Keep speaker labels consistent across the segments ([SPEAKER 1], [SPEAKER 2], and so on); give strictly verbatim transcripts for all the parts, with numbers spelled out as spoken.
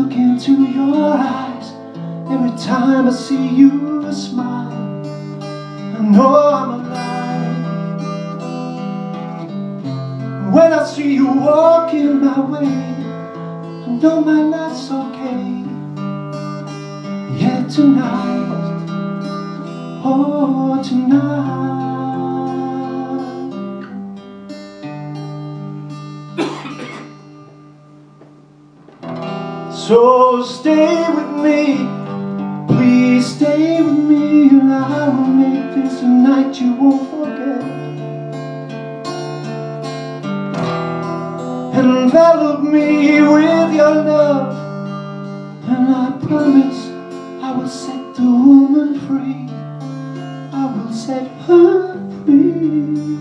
[SPEAKER 1] look into your eyes, every time I see you smile, I know I'm alive. When I see you walking my way, I know my life's okay. Yeah, tonight, oh tonight. So stay with me, please stay with me, and I will make this a night you won't forget. Envelop me with your love, and I promise I will set the woman free. I will set her free.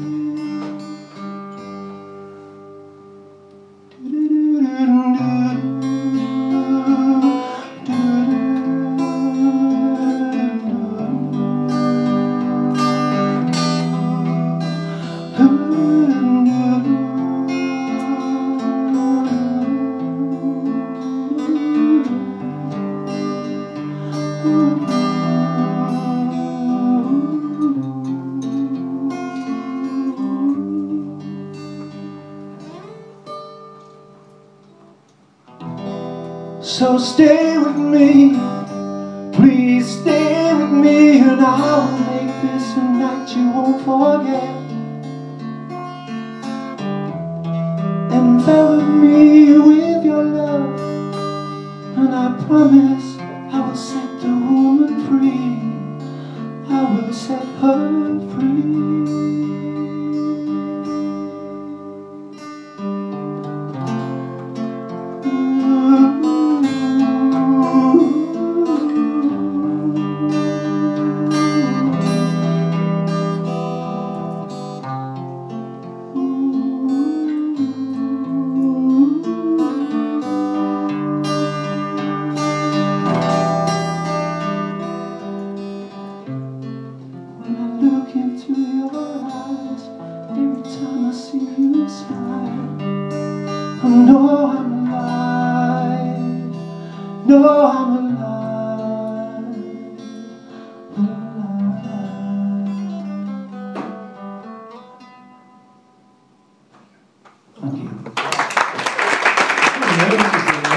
[SPEAKER 1] So stay with me, please stay with me, and I will make this a night you won't forget. Envelop me with your love, and I promise I will set the woman free. I will set her free. Look into your eyes, every time I see you smile, I know I'm alive, know I'm alive.